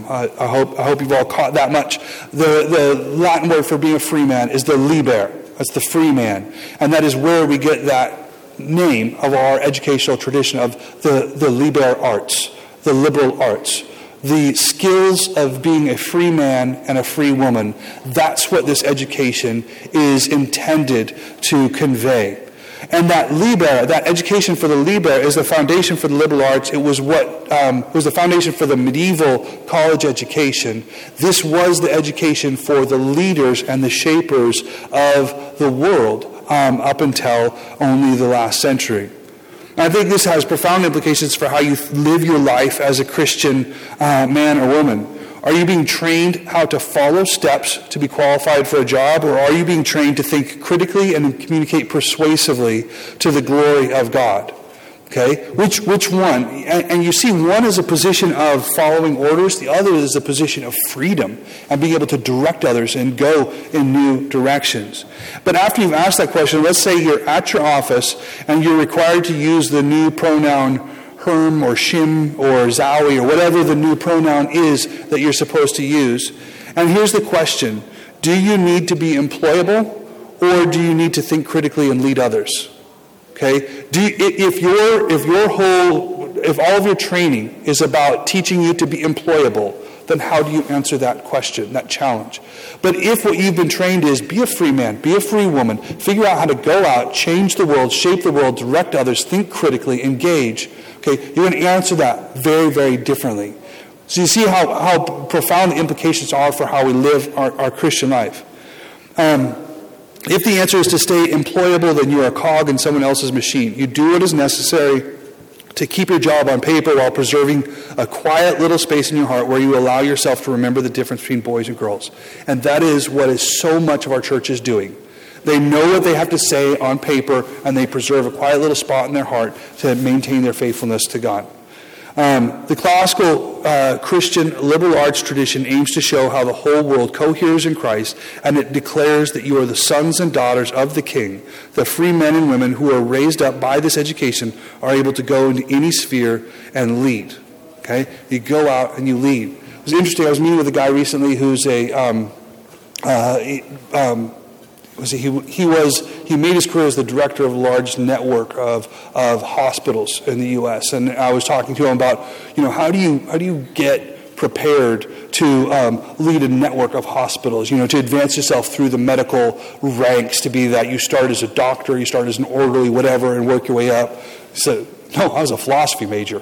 I hope you've all caught that much. The Latin word for being a free man is the liber. That's the free man. And that is where we get that name of our educational tradition of the liberal arts, the liberal arts. The skills of being a free man and a free woman. That's what this education is intended to convey. And that liber, that education for the liber, is the foundation for the liberal arts. It was was the foundation for the medieval college education. This was the education for the leaders and the shapers of the world up until only the last century. And I think this has profound implications for how you live your life as a Christian man or woman. Are you being trained how to follow steps to be qualified for a job, or are you being trained to think critically and communicate persuasively to the glory of God? Okay? Which one? And you see, one is a position of following orders, the other is a position of freedom and being able to direct others and go in new directions. But after you've asked that question, let's say you're at your office and you're required to use the new pronoun herm or shim or zowie or whatever the new pronoun is that you're supposed to use. And here's the question. Do you need to be employable, or do you need to think critically and lead others? Okay? If all of your training is about teaching you to be employable, then how do you answer that question, that challenge? But if what you've been trained is be a free man, be a free woman, figure out how to go out, change the world, shape the world, direct others, think critically, engage, okay, you're going to answer that very, very differently. So you see how profound the implications are for how we live our Christian life. If the answer is to stay employable, then you are a cog in someone else's machine. You do what is necessary to keep your job on paper while preserving a quiet little space in your heart where you allow yourself to remember the difference between boys and girls. And that is what is so much of our church is doing. They know what they have to say on paper, and they preserve a quiet little spot in their heart to maintain their faithfulness to God. The classical Christian liberal arts tradition aims to show how the whole world coheres in Christ, and it declares that you are the sons and daughters of the King. The free men and women who are raised up by this education are able to go into any sphere and lead. Okay, you go out and you lead. It was interesting. I was meeting with a guy recently who's he made his career as the director of a large network of hospitals in the U.S. And I was talking to him about, how do you get prepared to lead a network of hospitals, to advance yourself through the medical ranks, to be that you start as a doctor, you start as an orderly, whatever, and work your way up. He said, no, I was a philosophy major.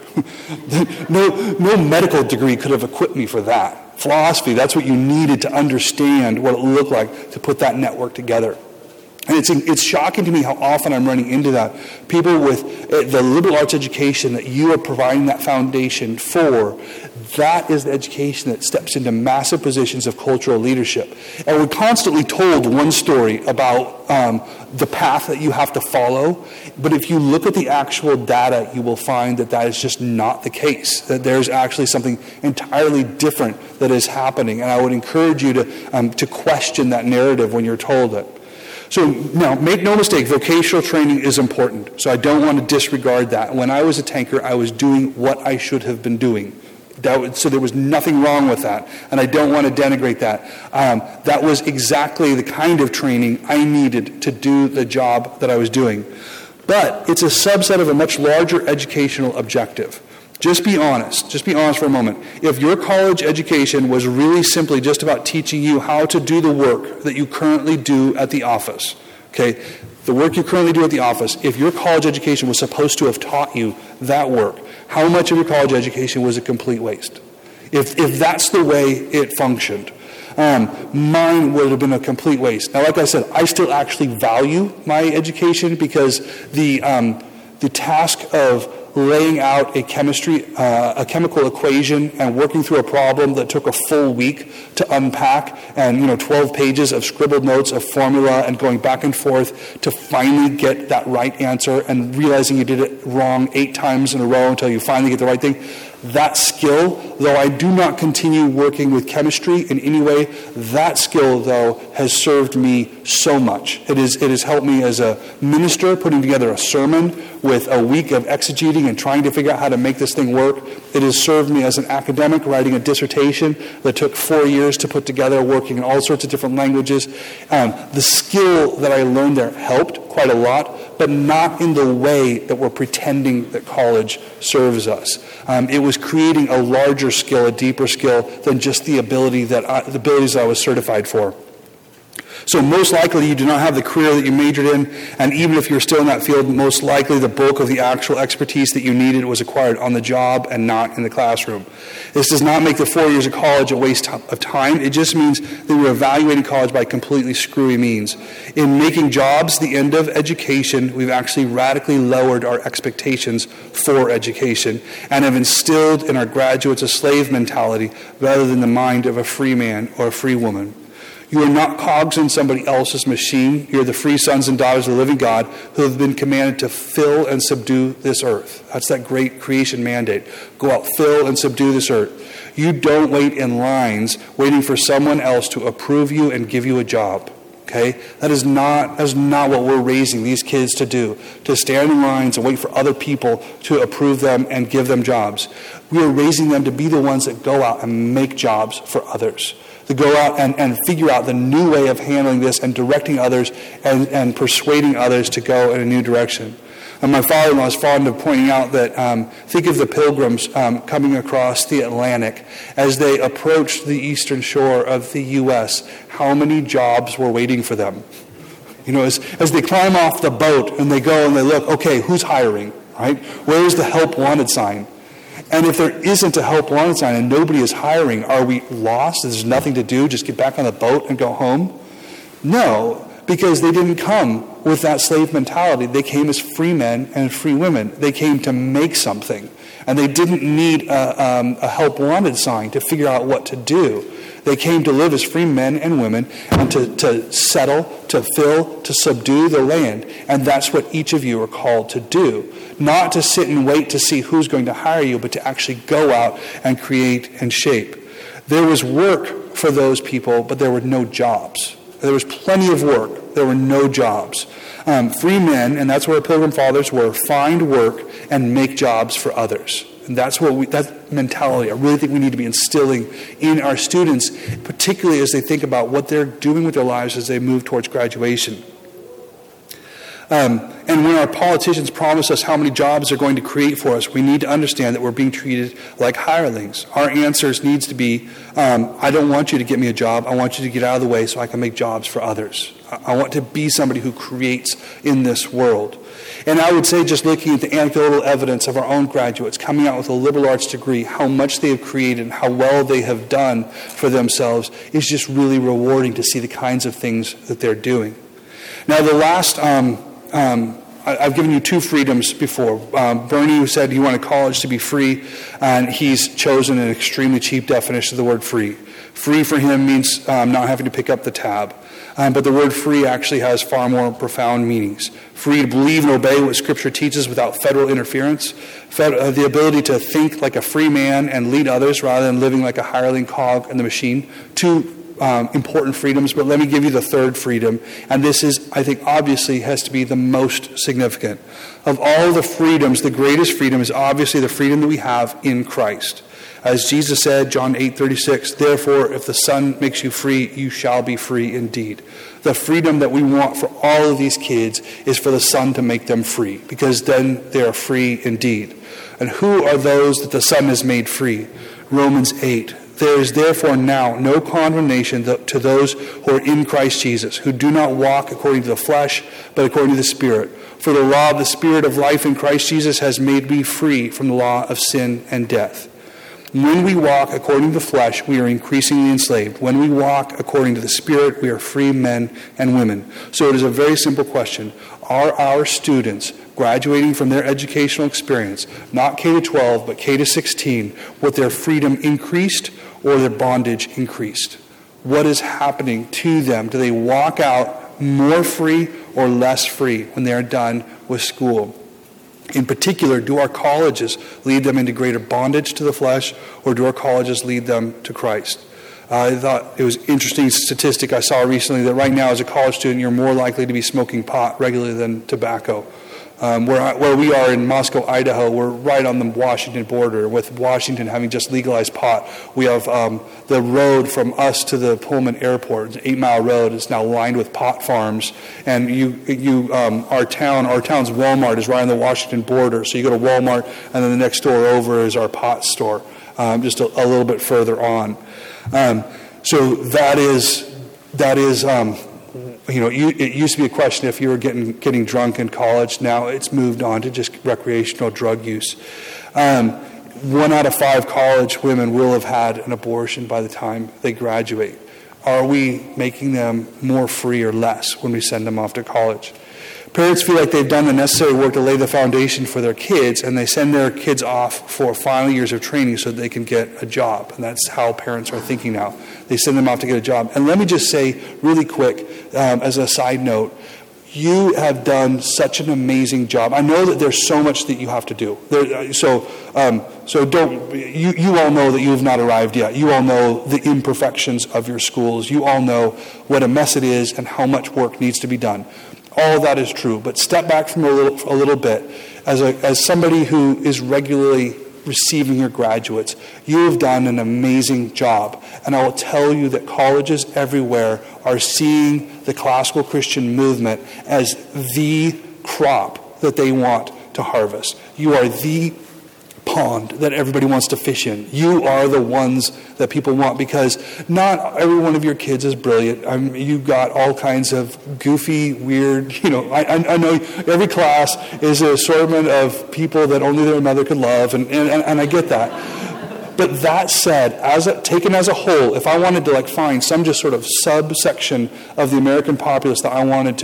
No medical degree could have equipped me for that. Philosophy, that's what you needed to understand what it looked like to put that network together. And it's shocking to me how often I'm running into that. People with the liberal arts education that you are providing that foundation for, that is the education that steps into massive positions of cultural leadership. And we're constantly told one story about the path that you have to follow. But if you look at the actual data, you will find that is just not the case. That there's actually something entirely different that is happening. And I would encourage you to question that narrative when you're told it. So now, make no mistake, vocational training is important. So I don't want to disregard that. When I was a tanker, I was doing what I should have been doing. So there was nothing wrong with that. And I don't want to denigrate that. That was exactly the kind of training I needed to do the job that I was doing. But it's a subset of a much larger educational objective. Just be honest. Just be honest for a moment. If your college education was really simply just about teaching you how to do the work that you currently do at the office, okay, the work you currently do at the office, if your college education was supposed to have taught you that work, how much of your college education was a complete waste? If that's the way it functioned, mine would have been a complete waste. Now, like I said, I still actually value my education because the task of laying out a chemical equation and working through a problem that took a full week to unpack, and 12 pages of scribbled notes of formula and going back and forth to finally get that right answer and realizing you did it wrong 8 times in a row until you finally get the right thing. That skill, though I do not continue working with chemistry in any way, that skill, though, has served me so much. It has helped me as a minister putting together a sermon with a week of exegeting and trying to figure out how to make this thing work. It has served me as an academic writing a dissertation that took 4 years to put together, working in all sorts of different languages. The skill that I learned there helped quite a lot, but not in the way that we're pretending that college serves us. It was creating a larger skill, a deeper skill than just the abilities that I was certified for. So most likely you do not have the career that you majored in, and even if you're still in that field, most likely the bulk of the actual expertise that you needed was acquired on the job and not in the classroom. This does not make the 4 years of college a waste of time. It just means that we're evaluating college by completely screwy means. In making jobs the end of education, we've actually radically lowered our expectations for education and have instilled in our graduates a slave mentality rather than the mind of a free man or a free woman. You are not cogs in somebody else's machine. You're the free sons and daughters of the living God who have been commanded to fill and subdue this earth. That's that great creation mandate. Go out, fill and subdue this earth. You don't wait in lines waiting for someone else to approve you and give you a job. Okay? That is not what we're raising these kids to do, to stand in lines and wait for other people to approve them and give them jobs. We are raising them to be the ones that go out and make jobs for others, to go out and figure out the new way of handling this and directing others and persuading others to go in a new direction. And my father-in-law is fond of pointing out that think of the Pilgrims coming across the Atlantic. As they approached the eastern shore of the U.S., how many jobs were waiting for them? As they climb off the boat and they go and they look, okay, who's hiring, right? Where's the help wanted sign? And if there isn't a help wanted sign and nobody is hiring, are we lost? There's nothing to do, just get back on the boat and go home? No. because they didn't come with that slave mentality. They came as free men and free women. They came to make something. And they didn't need a help wanted sign to figure out what to do. They came to live as free men and women and to settle, to fill, to subdue the land. And that's what each of you are called to do. Not to sit and wait to see who's going to hire you, but to actually go out and create and shape. There was work for those people, but there were no jobs. There was plenty of work. There were no jobs. Free men, and that's where our Pilgrim Fathers were, find work and make jobs for others. And that's that mentality I really think we need to be instilling in our students, particularly as they think about what they're doing with their lives as they move towards graduation. And when our politicians promise us how many jobs they're going to create for us, we need to understand that we're being treated like hirelings. Our answers needs to be, I don't want you to get me a job. I want you to get out of the way so I can make jobs for others. I want to be somebody who creates in this world. And I would say, just looking at the anecdotal evidence of our own graduates coming out with a liberal arts degree, how much they have created and how well they have done for themselves is just really rewarding to see the kinds of things that they're doing. Now, the last, I've given you two freedoms before. Bernie, who said he wanted college to be free, and he's chosen an extremely cheap definition of the word free. Free for him means not having to pick up the tab. But the word free actually has far more profound meanings. Free to believe and obey what Scripture teaches without federal interference. The ability to think like a free man and lead others rather than living like a hireling cog in the machine. Two important freedoms, but let me give you the third freedom. And this is, I think, obviously has to be the most significant. Of all the freedoms, the greatest freedom is obviously the freedom that we have in Christ. As Jesus said, John 8:36, therefore, if the Son makes you free, you shall be free indeed. The freedom that we want for all of these kids is for the Son to make them free, because then they are free indeed. And who are those that the Son has made free? Romans 8. There is therefore now no condemnation to those who are in Christ Jesus, who do not walk according to the flesh, but according to the Spirit. For the law of the Spirit of life in Christ Jesus has made me free from the law of sin and death. When we walk according to the flesh, we are increasingly enslaved. When we walk according to the Spirit, we are free men and women. So it is a very simple question. Are our students graduating from their educational experience, not K-12, but K-16, with their freedom increased or their bondage increased? What is happening to them? Do they walk out more free or less free when they are done with school? In particular, do our colleges lead them into greater bondage to the flesh, or do our colleges lead them to Christ? I thought it was an interesting statistic I saw recently that right now as a college student, you're more likely to be smoking pot regularly than tobacco. Where we are in Moscow, Idaho, we're right on the Washington border. With Washington having just legalized pot, we have the road from us to the Pullman Airport, it's an 8-mile road, is now lined with pot farms. And our town's Walmart is right on the Washington border. So you go to Walmart, and then the next door over is our pot store, just a little bit further on. So that is. It used to be a question if you were getting drunk in college. Now it's moved on to just recreational drug use. 1 out of 5 college women will have had an abortion by the time they graduate. Are we making them more free or less when we send them off to college? Parents feel like they've done the necessary work to lay the foundation for their kids, and they send their kids off for final years of training so that they can get a job. And that's how parents are thinking now. They send them off to get a job. And let me just say really quick, as a side note, you have done such an amazing job. I know that there's so much that you have to do. So you all know that you have not arrived yet. You all know the imperfections of your schools. You all know what a mess it is and how much work needs to be done. All of that is true, but step back from a little bit. As somebody who is regularly receiving your graduates, you have done an amazing job. And I will tell you that colleges everywhere are seeing the classical Christian movement as the crop that they want to harvest. You are the pond that everybody wants to fish in. You are the ones that people want, because not every one of your kids is brilliant. You've got all kinds of goofy, weird, I know every class is an assortment of people that only their mother could love, and I get that. But that said, taken as a whole, if I wanted to find some just sort of subsection of the American populace that I wanted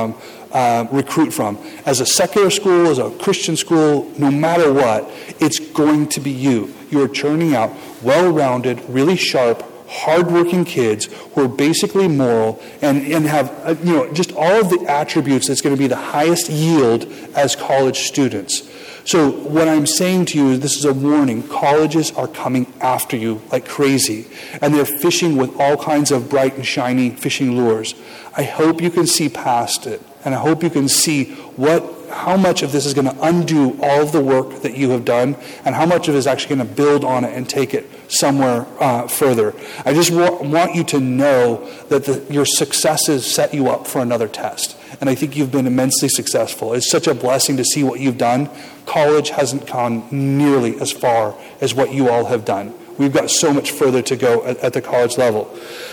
to recruit from, as a secular school, as a Christian school, no matter what, it's going to be you. You are churning out well-rounded, really sharp, hardworking kids who are basically moral and have just all of the attributes that's going to be the highest yield as college students. So what I'm saying to you is this is a warning. Colleges are coming after you like crazy, and they're fishing with all kinds of bright and shiny fishing lures. I hope you can see past it, and I hope you can see how much of this is going to undo all of the work that you have done, and how much of it is actually going to build on it and take it somewhere further. I just want you to know that your successes set you up for another test. And I think you've been immensely successful. It's such a blessing to see what you've done. College hasn't gone nearly as far as what you all have done. We've got so much further to go at the college level.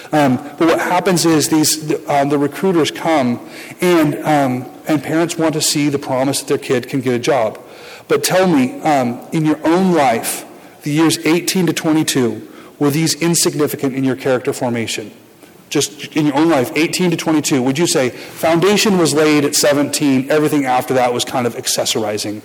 But what happens is the recruiters come, and parents want to see the promise that their kid can get a job. But tell me, in your own life, the years 18 to 22, were these insignificant in your character formation? Just in your own life, 18 to 22, would you say foundation was laid at 17, everything after that was kind of accessorizing?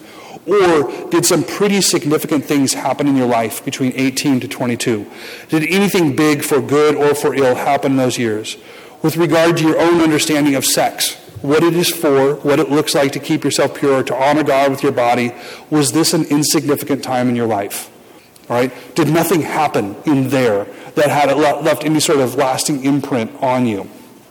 Or did some pretty significant things happen in your life between 18 to 22? Did anything big for good or for ill happen in those years? With regard to your own understanding of sex, what it is for, what it looks like to keep yourself pure, to honor God with your body, was this an insignificant time in your life? All right? Did nothing happen in there that had left any sort of lasting imprint on you?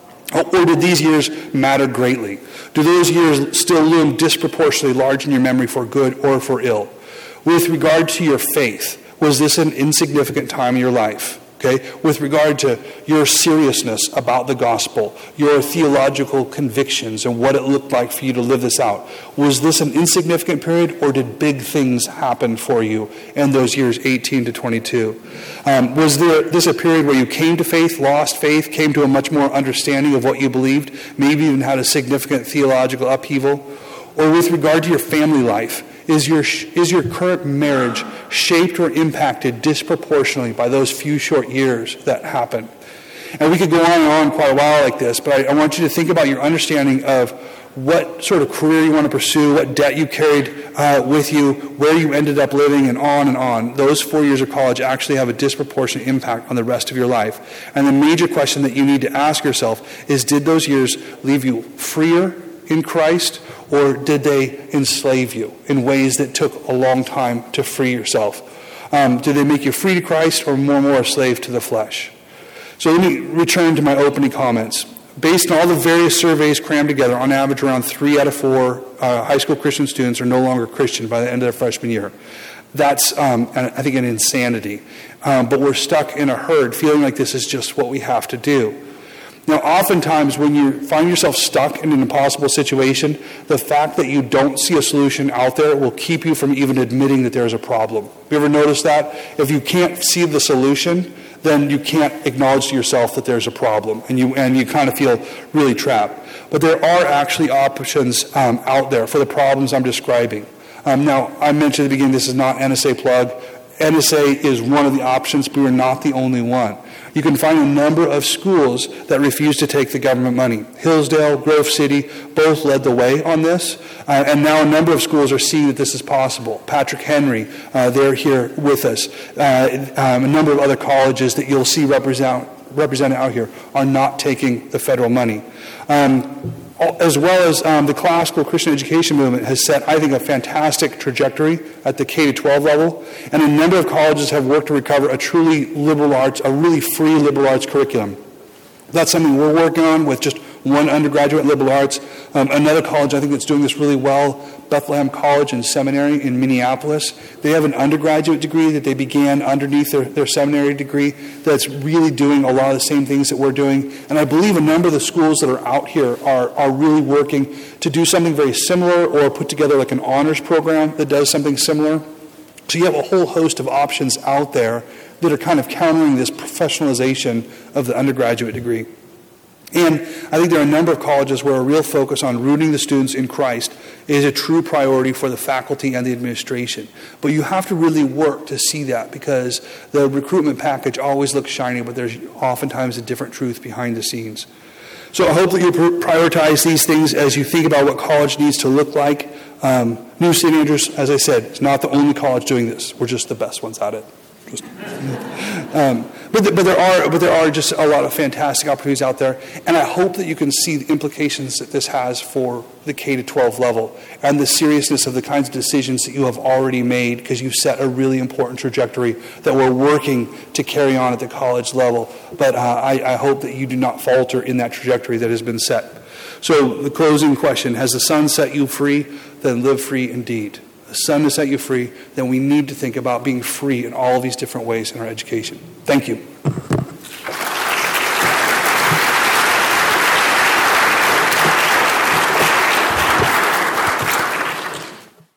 Or did these years matter greatly? Do those years still loom disproportionately large in your memory for good or for ill? With regard to your faith, was this an insignificant time in your life? Okay? With regard to your seriousness about the gospel, your theological convictions and what it looked like for you to live this out, was this an insignificant period, or did big things happen for you in those years 18 to 22? Was this a period where you came to faith, lost faith, came to a much more understanding of what you believed, maybe even had a significant theological upheaval? Or with regard to your family life, is your current marriage shaped or impacted disproportionately by those few short years that happened? And we could go on and on quite a while like this, but I want you to think about your understanding of what sort of career you want to pursue, what debt you carried with you, where you ended up living, and on and on. Those 4 years of college actually have a disproportionate impact on the rest of your life. And the major question that you need to ask yourself is, did those years leave you freer in Christ, or did they enslave you in ways that took a long time to free yourself? Did they make you free to Christ, or more and more a slave to the flesh? So let me return to my opening comments. Based on all the various surveys crammed together, on average around 3 out of 4 high school Christian students are no longer Christian by the end of their freshman year. That's, I think, an insanity. But we're stuck in a herd feeling like this is just what we have to do. Now, oftentimes when you find yourself stuck in an impossible situation, the fact that you don't see a solution out there will keep you from even admitting that there's a problem. Have you ever noticed that? If you can't see the solution, then you can't acknowledge to yourself that there's a problem, and you kind of feel really trapped. But there are actually options out there for the problems I'm describing. Now, I mentioned at the beginning, this is not NSA plug. NSA is one of the options, but we're not the only one. You can find a number of schools that refuse to take the government money. Hillsdale, Grove City, both led the way on this. And now a number of schools are seeing that this is possible. Patrick Henry, they're here with us. A number of other colleges that you'll see represented out here are not taking the federal money. As well as the classical Christian education movement has set, I think, a fantastic trajectory at the K-12 level, and a number of colleges have worked to recover a truly liberal arts, a really free liberal arts curriculum. That's something we're working on with just one undergraduate in liberal arts. Another college I think that's doing this really well, Bethlehem College and Seminary in Minneapolis. They have an undergraduate degree that they began underneath their seminary degree that's really doing a lot of the same things that we're doing. And I believe a number of the schools that are out here are really working to do something very similar, or put together like an honors program that does something similar. So you have a whole host of options out there that are kind of countering this professionalization of the undergraduate degree. And I think there are a number of colleges where a real focus on rooting the students in Christ is a true priority for the faculty and the administration. But you have to really work to see that, because the recruitment package always looks shiny, but there's oftentimes a different truth behind the scenes. So I hope that you prioritize these things as you think about what college needs to look like. New St. Andrews, as I said, is not the only college doing this. We're just the best ones at it. But there are just a lot of fantastic opportunities out there, and I hope that you can see the implications that this has for the K-12 level and the seriousness of the kinds of decisions that you have already made, because you've set a really important trajectory that we're working to carry on at the college level. But I hope that you do not falter in that trajectory that has been set. So the closing question: has the Son set you free? Then live free indeed. The Son has set you free, then we need to think about being free in all of these different ways in our education. Thank you.